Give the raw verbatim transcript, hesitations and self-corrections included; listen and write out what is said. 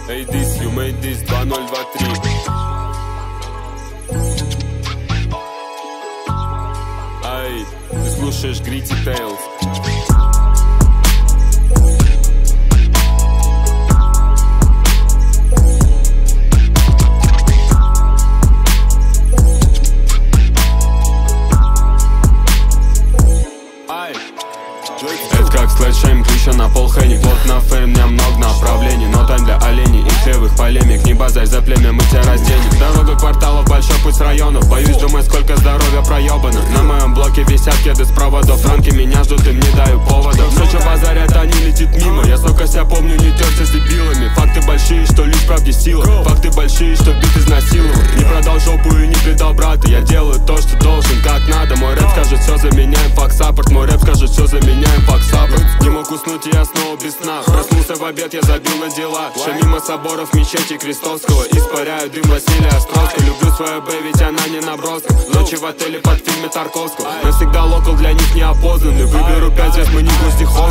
Эй, this, you made this, два ноль два три. Ай, ты слушаешь Gritty Tales. Это как слэшейм, ключа на пол хэни. Плотно фэм, мне много направлений. Но тайм для оленей и хлевых полемик. Не базарь за племя, мы тебя разденем. Дорога кварталов, большой путь с районов. Боюсь, думаю, сколько здоровья проебано. На моем блоке висят кеды с проводов. Ранки меня ждут, им не даю поводов. Все, что базарят, они летит мимо. Я сколько себя помню, не терся с дебилами. Факты большие, что лишь правде сила. Факты большие, что бит изнасиловал. Не продал жопу и не предал брата. Я делаю то, что должен, как надо. Мой рэп скажет, все заменяем, факт саппорт. Мой рэп скажет, все заменяем, факт саппорт. Не мог уснуть, и я снова без сна. Проснулся в обед, я забил на дела. Шел мимо соборов, мечети Крестовского. Испаряю дым Василия Островского. Люблю свою бэй, ведь она не наброска. Ночи в отеле под фильме Тарковского. Навсегда локал для них неопознанный. Выберу пять звезд, мы не гвоздиход.